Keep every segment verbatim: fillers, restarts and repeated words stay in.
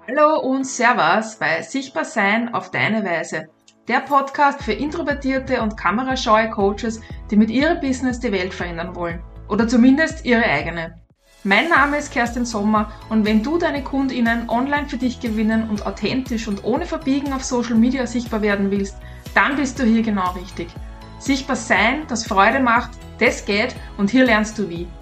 Hallo und Servus bei Sichtbar Sein auf deine Weise. Der Podcast für introvertierte und kamerascheue Coaches, die mit ihrem Business die Welt verändern wollen. Oder zumindest ihre eigene. Mein Name ist Kerstin Sommer und wenn du deine KundInnen online für dich gewinnen und authentisch und ohne Verbiegen auf Social Media sichtbar werden willst, dann bist du hier genau richtig. Sichtbar Sein, das Freude macht, das geht und hier lernst du wie.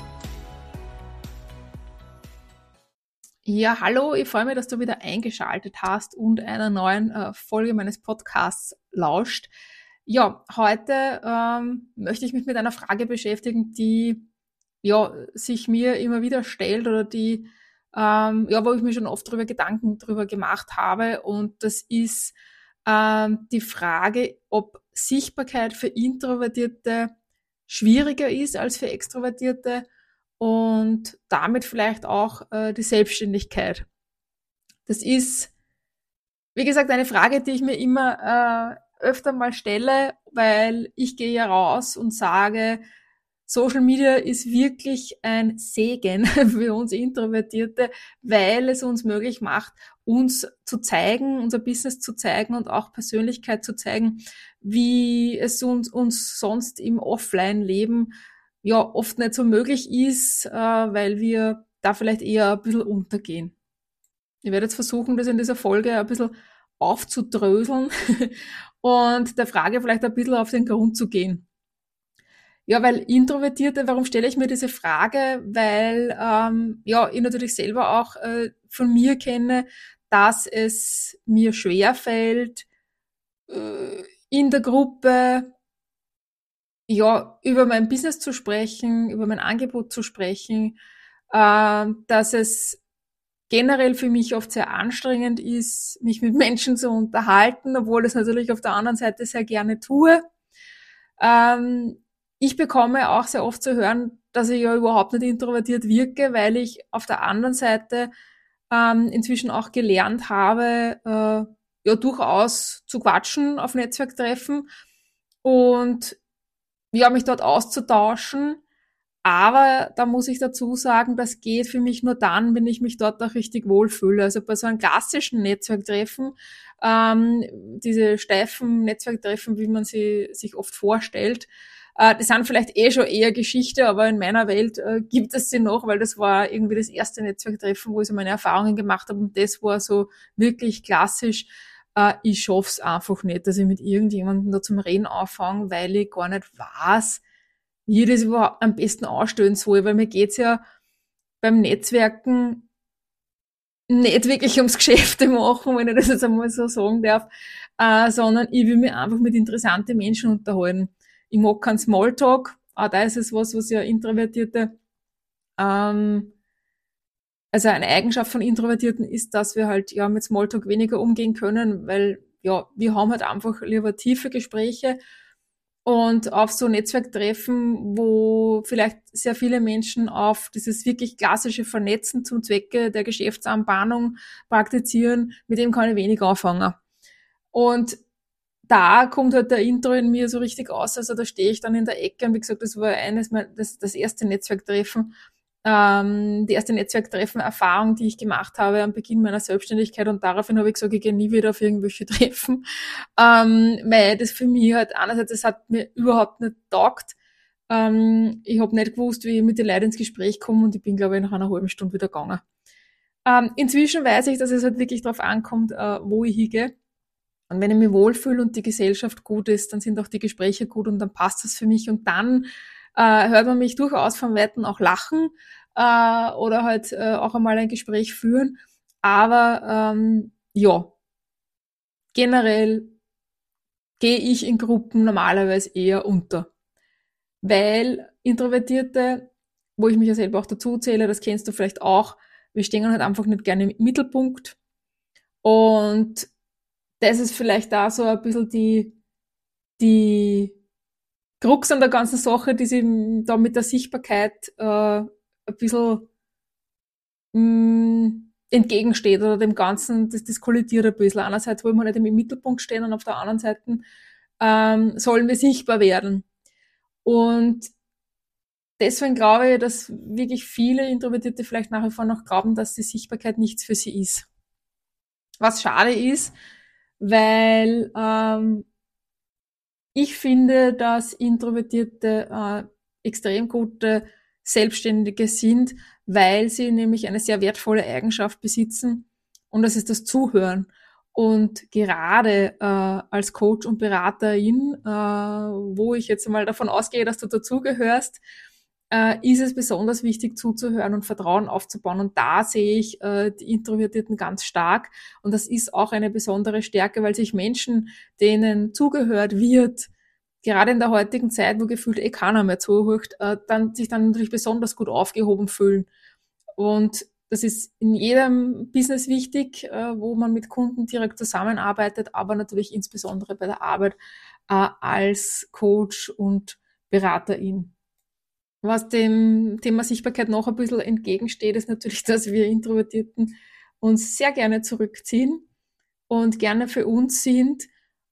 Ja, hallo, ich freue mich, dass du wieder eingeschaltet hast und einer neuen äh, Folge meines Podcasts lauscht. Ja, heute ähm, möchte ich mich mit einer Frage beschäftigen, die ja sich mir immer wieder stellt oder die ähm, ja, wo ich mir schon oft drüber Gedanken drüber gemacht habe, und das ist ähm, die Frage, ob Sichtbarkeit für Introvertierte schwieriger ist als für Extrovertierte und damit vielleicht auch äh, die Selbstständigkeit. Das ist, wie gesagt, eine Frage, die ich mir immer äh, öfter mal stelle, weil ich gehe ja raus und sage, Social Media ist wirklich ein Segen für uns Introvertierte, weil es uns möglich macht, uns zu zeigen, unser Business zu zeigen und auch Persönlichkeit zu zeigen, wie es uns, uns sonst im Offline-Leben ja oft nicht so möglich ist, äh, weil wir da vielleicht eher ein bisschen untergehen. Ich werde jetzt versuchen, das in dieser Folge ein bisschen aufzudröseln und der Frage vielleicht ein bisschen auf den Grund zu gehen. Ja, weil Introvertierte, warum stelle ich mir diese Frage? Weil ähm, ja, ich natürlich selber auch äh, von mir kenne, dass es mir schwerfällt, äh, in der Gruppe ja über mein Business zu sprechen, über mein Angebot zu sprechen, äh, dass es generell für mich oft sehr anstrengend ist, mich mit Menschen zu unterhalten, obwohl ich es natürlich auf der anderen Seite sehr gerne tue. Ähm, ich bekomme auch sehr oft zu hören, dass ich ja überhaupt nicht introvertiert wirke, weil ich auf der anderen Seite ähm, inzwischen auch gelernt habe, äh, ja durchaus zu quatschen auf Netzwerktreffen und ja, mich dort auszutauschen. Aber da muss ich dazu sagen, das geht für mich nur dann, wenn ich mich dort auch richtig wohlfühle. Also bei so einem klassischen Netzwerktreffen, ähm, diese steifen Netzwerktreffen, wie man sie sich oft vorstellt, äh, die sind vielleicht eh schon eher Geschichte, aber in meiner Welt äh, gibt es sie noch, weil das war irgendwie das erste Netzwerktreffen, wo ich so meine Erfahrungen gemacht habe, und das war so wirklich klassisch. Äh, ich schaff's einfach nicht, dass ich mit irgendjemandem da zum Reden anfange, weil ich gar nicht weiß, wie ich das überhaupt am besten ausstellen soll, weil mir geht's ja beim Netzwerken nicht wirklich ums Geschäfte machen, wenn ich das jetzt einmal so sagen darf, äh, sondern ich will mich einfach mit interessanten Menschen unterhalten. Ich mag keinen Smalltalk, auch da ist es was, was ja Introvertierte, ähm, also eine Eigenschaft von Introvertierten ist, dass wir halt ja mit Smalltalk weniger umgehen können, weil ja, wir haben halt einfach lieber tiefe Gespräche. Und auf so Netzwerktreffen, wo vielleicht sehr viele Menschen auf dieses wirklich klassische Vernetzen zum Zwecke der Geschäftsanbahnung praktizieren, mit dem kann ich wenig anfangen. Und da kommt halt der Intro in mir so richtig aus, also da stehe ich dann in der Ecke, und wie gesagt, das war eines das, das erste Netzwerktreffen, ähm, die erste Netzwerktreffen-Erfahrung, die ich gemacht habe am Beginn meiner Selbstständigkeit, und daraufhin habe ich gesagt, ich gehe nie wieder auf irgendwelche Treffen, ähm, weil das für mich halt einerseits, das hat mir überhaupt nicht taugt, ähm, ich habe nicht gewusst, wie ich mit den Leuten ins Gespräch komme, und ich bin, glaube ich, nach einer halben Stunde wieder gegangen. Ähm, inzwischen weiß ich, dass es halt wirklich darauf ankommt, äh, wo ich hingehe. Und wenn ich mich wohlfühle und die Gesellschaft gut ist, dann sind auch die Gespräche gut, und dann passt das für mich. Und dann äh, hört man mich durchaus vom Weiten auch lachen äh, oder halt äh, auch einmal ein Gespräch führen. Aber ähm, ja, generell gehe ich in Gruppen normalerweise eher unter. Weil Introvertierte, wo ich mich ja selber auch dazu zähle, das kennst du vielleicht auch, wir stehen halt einfach nicht gerne im Mittelpunkt. Und das ist vielleicht da so ein bisschen die, die Krux an der ganzen Sache, die sie da mit der Sichtbarkeit äh, ein bisschen mh, entgegensteht oder dem Ganzen, das, das kollidiert ein bisschen. Einerseits wollen wir nicht im Mittelpunkt stehen, und auf der anderen Seite ähm, sollen wir sichtbar werden. Und deswegen glaube ich, dass wirklich viele Introvertierte vielleicht nach wie vor noch glauben, dass die Sichtbarkeit nichts für sie ist. Was schade ist, weil ähm, ich finde, dass Introvertierte äh, extrem gute Selbstständige sind, weil sie nämlich eine sehr wertvolle Eigenschaft besitzen, und das ist das Zuhören. Und gerade äh, als Coach und Beraterin, äh, wo ich jetzt mal davon ausgehe, dass du dazugehörst, äh, ist es besonders wichtig zuzuhören und Vertrauen aufzubauen. Und da sehe ich äh, die Introvertierten ganz stark. Und das ist auch eine besondere Stärke, weil sich Menschen, denen zugehört wird, gerade in der heutigen Zeit, wo gefühlt eh keiner mehr zuhört, äh, dann sich dann natürlich besonders gut aufgehoben fühlen. Und das ist in jedem Business wichtig, äh, wo man mit Kunden direkt zusammenarbeitet, aber natürlich insbesondere bei der Arbeit äh, als Coach und Beraterin. Was dem Thema Sichtbarkeit noch ein bisschen entgegensteht, ist natürlich, dass wir Introvertierten uns sehr gerne zurückziehen und gerne für uns sind.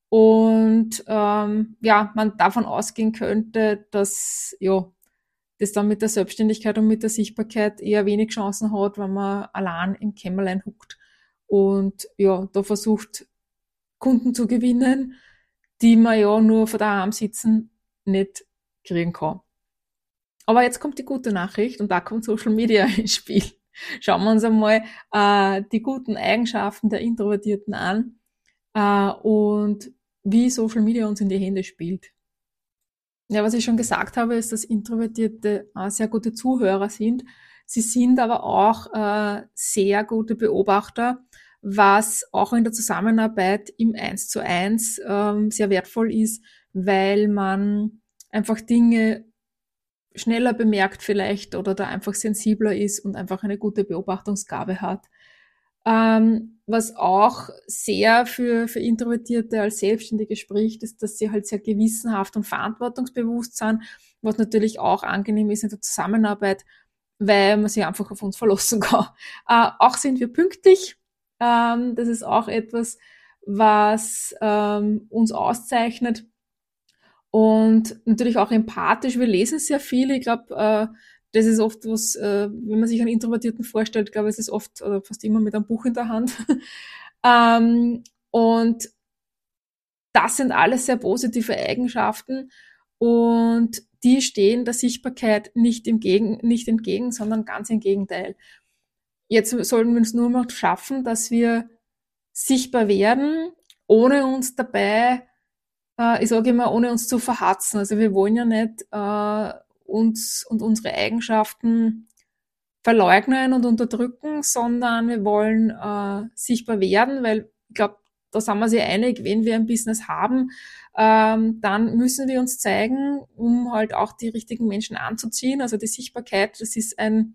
Und ähm, ja, man davon ausgehen könnte, dass ja, das dann mit der Selbstständigkeit und mit der Sichtbarkeit eher wenig Chancen hat, wenn man allein im Kämmerlein huckt und ja, da versucht, Kunden zu gewinnen, die man ja nur von daheim sitzen nicht kriegen kann. Aber jetzt kommt die gute Nachricht und da kommt Social Media ins Spiel. Schauen wir uns einmal äh, die guten Eigenschaften der Introvertierten an äh, und wie Social Media uns in die Hände spielt. Ja, was ich schon gesagt habe, ist, dass Introvertierte äh, sehr gute Zuhörer sind. Sie sind aber auch äh, sehr gute Beobachter, was auch in der Zusammenarbeit im Eins zu Eins ähm, sehr wertvoll ist, weil man einfach Dinge schneller bemerkt vielleicht oder da einfach sensibler ist und einfach eine gute Beobachtungsgabe hat. Ähm, was auch sehr für, für Introvertierte als Selbstständige spricht, ist, dass sie halt sehr gewissenhaft und verantwortungsbewusst sind, was natürlich auch angenehm ist in der Zusammenarbeit, weil man sich einfach auf uns verlassen kann. Äh, auch sind wir pünktlich. Ähm, das ist auch etwas, was ähm, uns auszeichnet. Und natürlich auch empathisch. Wir lesen sehr viel. Ich glaube, äh, das ist oft was, äh, wenn man sich einen Introvertierten vorstellt, glaube ich, es ist oft oder fast immer mit einem Buch in der Hand. ähm, und das sind alles sehr positive Eigenschaften und die stehen der Sichtbarkeit nicht, im Gegen, nicht entgegen, sondern ganz im Gegenteil. Jetzt sollten wir es nur noch schaffen, dass wir sichtbar werden, ohne uns dabei äh, ich sage immer, ohne uns zu verhatzen. Also wir wollen ja nicht äh, uns und unsere Eigenschaften verleugnen und unterdrücken, sondern wir wollen äh, sichtbar werden, weil ich glaube, da sind wir sich einig, wenn wir ein Business haben, ähm, dann müssen wir uns zeigen, um halt auch die richtigen Menschen anzuziehen. Also die Sichtbarkeit, das ist ein,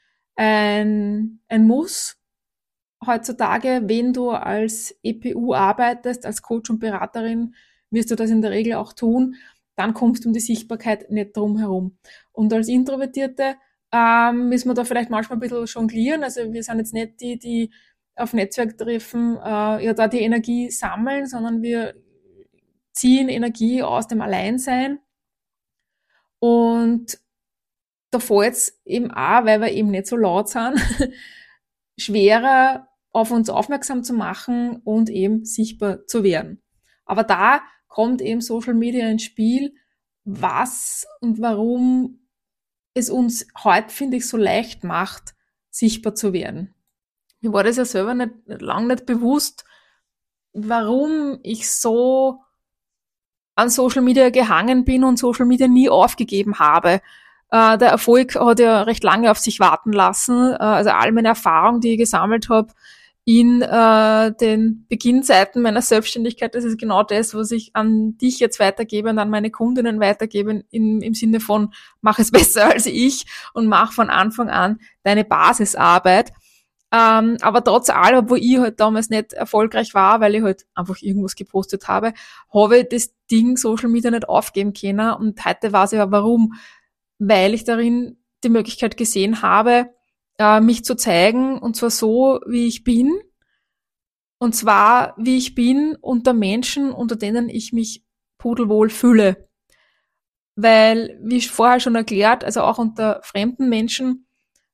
ein, ein Muss heutzutage, wenn du als E P U arbeitest, als Coach und Beraterin, wirst du das in der Regel auch tun, dann kommst du um die Sichtbarkeit nicht drum herum. Und als Introvertierte ähm, müssen wir da vielleicht manchmal ein bisschen jonglieren. Also wir sind jetzt nicht die, die auf Netzwerktreffen äh, ja da die Energie sammeln, sondern wir ziehen Energie aus dem Alleinsein. Und da fällt es eben auch, weil wir eben nicht so laut sind, schwerer auf uns aufmerksam zu machen und eben sichtbar zu werden. Aber da kommt eben Social Media ins Spiel, was und warum es uns heute, finde ich, so leicht macht, sichtbar zu werden. Mir war das ja selber nicht, lang nicht bewusst, warum ich so an Social Media gehangen bin und Social Media nie aufgegeben habe. Äh, der Erfolg hat ja recht lange auf sich warten lassen. Äh, also all meine Erfahrungen, die ich gesammelt habe in äh, den Beginnzeiten meiner Selbstständigkeit, das ist genau das, was ich an dich jetzt weitergebe und an meine Kundinnen weitergebe, im, im Sinne von, mach es besser als ich und mach von Anfang an deine Basisarbeit. Ähm, aber trotz allem, wo ich halt damals nicht erfolgreich war, weil ich halt einfach irgendwas gepostet habe, habe ich das Ding Social Media nicht aufgeben können. Und heute weiß ich ja warum. Weil ich darin die Möglichkeit gesehen habe, äh, mich zu zeigen, und zwar so, wie ich bin. Und zwar, wie ich bin unter Menschen, unter denen ich mich pudelwohl fühle. Weil, wie ich vorher schon erklärt, also auch unter fremden Menschen,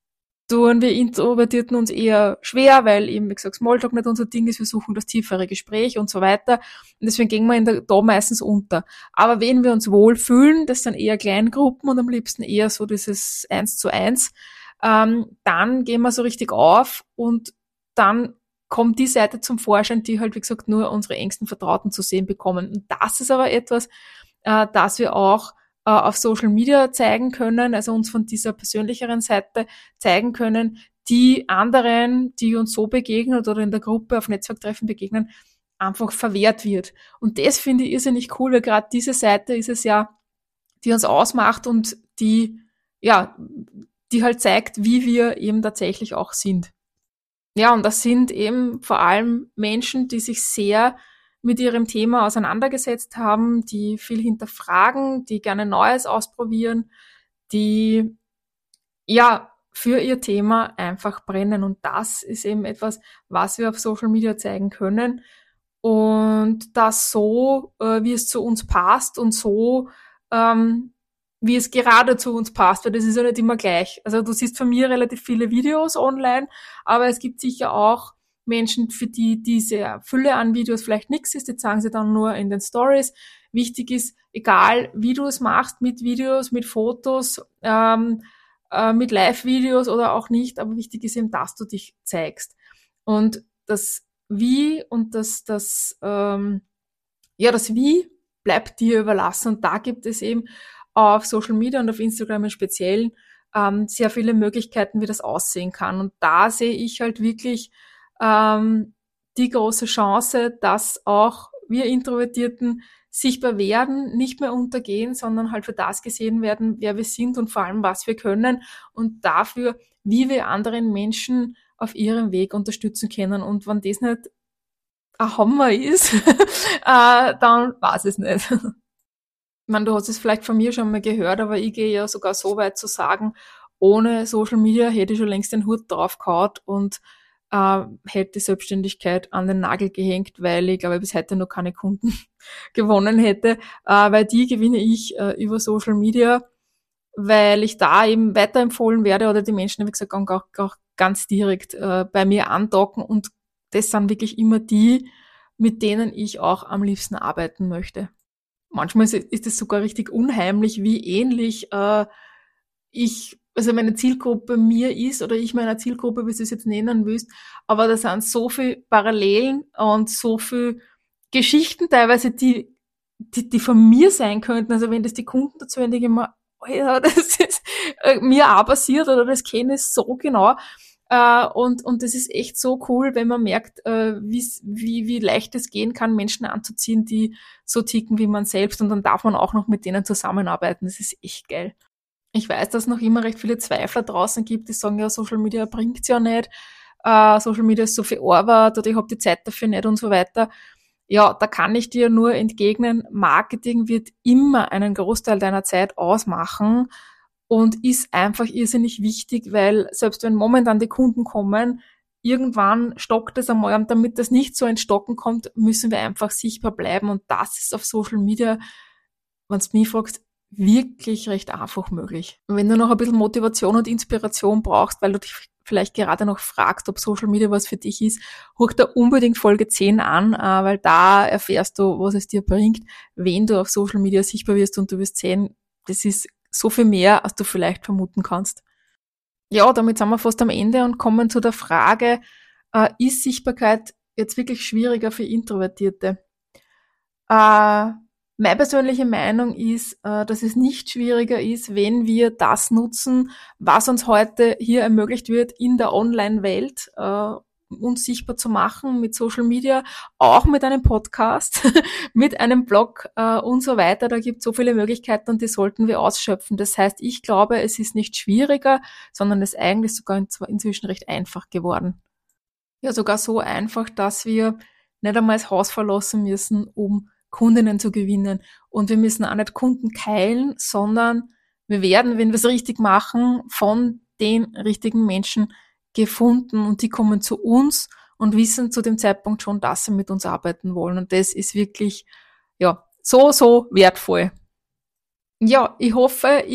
tun wir Introvertierten uns eher schwer, weil eben, wie gesagt, Smalltalk nicht unser Ding ist, wir suchen das tiefere Gespräch und so weiter. Und deswegen gehen wir in der, da meistens unter. Aber wenn wir uns wohlfühlen, das sind eher Kleingruppen und am liebsten eher so dieses Eins zu Eins, ähm, dann gehen wir so richtig auf und dann kommt die Seite zum Vorschein, die halt, wie gesagt, nur unsere engsten Vertrauten zu sehen bekommen. Und das ist aber etwas, äh, das wir auch äh, auf Social Media zeigen können, also uns von dieser persönlicheren Seite zeigen können, die anderen, die uns so begegnen oder in der Gruppe auf Netzwerktreffen begegnen, einfach verwehrt wird. Und das finde ich irrsinnig cool, weil gerade diese Seite ist es ja, die uns ausmacht und die, ja, die halt zeigt, wie wir eben tatsächlich auch sind. Ja, und das sind eben vor allem Menschen, die sich sehr mit ihrem Thema auseinandergesetzt haben, die viel hinterfragen, die gerne Neues ausprobieren, die ja für ihr Thema einfach brennen. Und das ist eben etwas, was wir auf Social Media zeigen können. Und das so, äh, wie es zu uns passt und so, ähm, wie es gerade zu uns passt, weil das ist ja nicht immer gleich. Also du siehst von mir relativ viele Videos online, aber es gibt sicher auch Menschen, für die diese Fülle an Videos vielleicht nichts ist, die zeigen sie dann nur in den Stories. Wichtig ist, egal wie du es machst, mit Videos, mit Fotos, ähm, äh, mit Live-Videos oder auch nicht, aber wichtig ist eben, dass du dich zeigst. Und das Wie und das, das, ähm, ja, das Wie bleibt dir überlassen. Und da gibt es eben auf Social Media und auf Instagram im Speziellen ähm, sehr viele Möglichkeiten, wie das aussehen kann. Und da sehe ich halt wirklich ähm, die große Chance, dass auch wir Introvertierten sichtbar werden, nicht mehr untergehen, sondern halt für das gesehen werden, wer wir sind und vor allem, was wir können und dafür, wie wir anderen Menschen auf ihrem Weg unterstützen können. Und wenn das nicht ein Hammer ist, äh, dann weiß ich es nicht. Ich meine, du hast es vielleicht von mir schon mal gehört, aber ich gehe ja sogar so weit zu sagen, ohne Social Media hätte ich schon längst den Hut draufgehauen und äh, hätte die Selbstständigkeit an den Nagel gehängt, weil ich glaube, bis heute noch keine Kunden gewonnen hätte, äh, weil die gewinne ich äh, über Social Media, weil ich da eben weiterempfohlen werde oder die Menschen, wie gesagt, auch, auch ganz direkt äh, bei mir andocken und das sind wirklich immer die, mit denen ich auch am liebsten arbeiten möchte. Manchmal ist, ist es sogar richtig unheimlich, wie ähnlich äh, ich, also meine Zielgruppe mir ist oder ich meiner Zielgruppe, wie du es jetzt nennen willst, aber da sind so viele Parallelen und so viele Geschichten teilweise, die, die, die von mir sein könnten. Also wenn das die Kunden dazu hören, denke ich mir, Alter, das ist äh, mir auch passiert oder das kenne ich so genau. Äh, und, und das ist echt so cool, wenn man merkt, äh, wie, wie leicht es gehen kann, Menschen anzuziehen, die so ticken wie man selbst. Und dann darf man auch noch mit denen zusammenarbeiten. Das ist echt geil. Ich weiß, dass es noch immer recht viele Zweifler draußen gibt, die sagen, ja, Social Media bringt's ja nicht. Äh, Social Media ist so viel Arbeit oder ich habe die Zeit dafür nicht und so weiter. Ja, da kann ich dir nur entgegnen, Marketing wird immer einen Großteil deiner Zeit ausmachen und ist einfach irrsinnig wichtig, weil selbst wenn momentan die Kunden kommen, irgendwann stockt es einmal und damit das nicht so ins Stocken kommt, müssen wir einfach sichtbar bleiben und das ist auf Social Media, wenn du mich fragst, wirklich recht einfach möglich. Und wenn du noch ein bisschen Motivation und Inspiration brauchst, weil du dich vielleicht gerade noch fragst, ob Social Media was für dich ist, hör da unbedingt Folge zehn an, weil da erfährst du, was es dir bringt, wenn du auf Social Media sichtbar wirst und du wirst sehen, das ist so viel mehr, als du vielleicht vermuten kannst. Ja, damit sind wir fast am Ende und kommen zu der Frage, äh, ist Sichtbarkeit jetzt wirklich schwieriger für Introvertierte? Äh, meine persönliche Meinung ist, äh, dass es nicht schwieriger ist, wenn wir das nutzen, was uns heute hier ermöglicht wird in der Online-Welt, äh, uns sichtbar zu machen mit Social Media, auch mit einem Podcast, mit einem Blog äh, und so weiter. Da gibt es so viele Möglichkeiten und die sollten wir ausschöpfen. Das heißt, ich glaube, es ist nicht schwieriger, sondern es ist eigentlich sogar inzwischen recht einfach geworden. Ja, sogar so einfach, dass wir nicht einmal das Haus verlassen müssen, um Kundinnen zu gewinnen. Und wir müssen auch nicht Kunden keilen, sondern wir werden, wenn wir es richtig machen, von den richtigen Menschen gefunden und die kommen zu uns und wissen zu dem Zeitpunkt schon, dass sie mit uns arbeiten wollen. Und das ist wirklich, ja, so, so wertvoll. Ja, ich hoffe, ich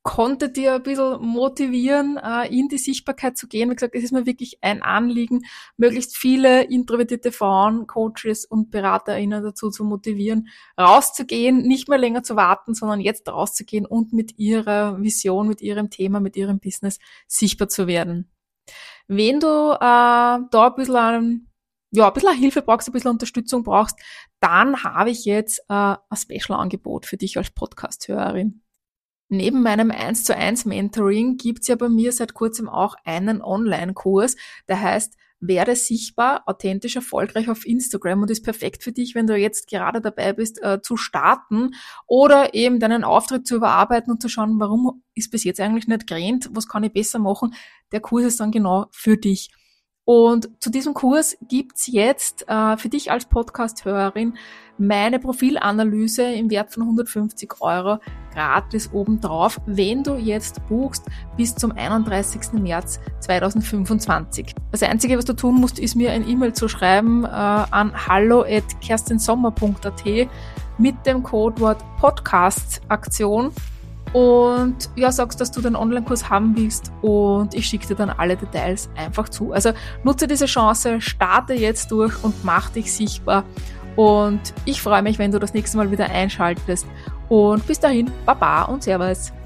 konnte dir ein bisschen motivieren, äh, in die Sichtbarkeit zu gehen. Wie gesagt, es ist mir wirklich ein Anliegen, möglichst viele introvertierte Frauen, Coaches und BeraterInnen dazu zu motivieren, rauszugehen, nicht mehr länger zu warten, sondern jetzt rauszugehen und mit ihrer Vision, mit ihrem Thema, mit ihrem Business sichtbar zu werden. Wenn du äh, da ein bisschen ein, ja, ein bisschen Hilfe brauchst, ein bisschen Unterstützung brauchst, dann habe ich jetzt äh, ein Special-Angebot für dich als Podcast-Hörerin. Neben meinem eins zu eins Mentoring gibt's ja bei mir seit kurzem auch einen Online-Kurs, der heißt Werde sichtbar, authentisch, erfolgreich auf Instagram und ist perfekt für dich, wenn du jetzt gerade dabei bist, äh, zu starten oder eben deinen Auftritt zu überarbeiten und zu schauen, warum ist bis jetzt eigentlich nicht gerannt, was kann ich besser machen. Der Kurs ist dann genau für dich. Und zu diesem Kurs gibt's jetzt äh, für dich als Podcast-Hörerin meine Profilanalyse im Wert von hundertfünfzig Euro gratis obendrauf, wenn du jetzt buchst bis zum einunddreißigsten März zweitausendfünfundzwanzig. Das Einzige, was du tun musst, ist mir ein E-Mail zu schreiben äh, an hallo at kerstinsommer punkt at mit dem Codewort Podcast-Aktion. Und ja, sagst, dass du den Online-Kurs haben willst und ich schicke dir dann alle Details einfach zu. Also nutze diese Chance, starte jetzt durch und mach dich sichtbar. Und ich freue mich, wenn du das nächste Mal wieder einschaltest. Und bis dahin, Baba und Servus.